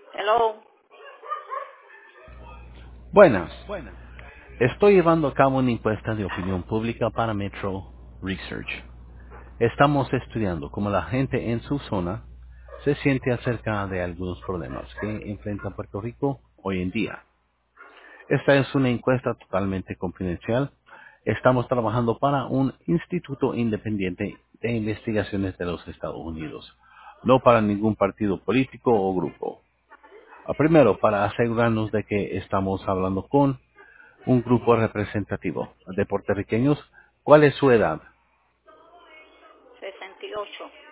Hello. Buenas. Estoy llevando a cabo una encuesta de opinión pública para Metro Research. Estamos estudiando cómo la gente en su zona se siente acerca de algunos problemas que enfrenta Puerto Rico hoy en día. Esta es una encuesta totalmente confidencial. Estamos trabajando para un instituto independiente de investigaciones de los Estados Unidos, no para ningún partido político o grupo. Primero, para asegurarnos de que estamos hablando con un grupo representativo de puertorriqueños. ¿Cuál es su edad? 68.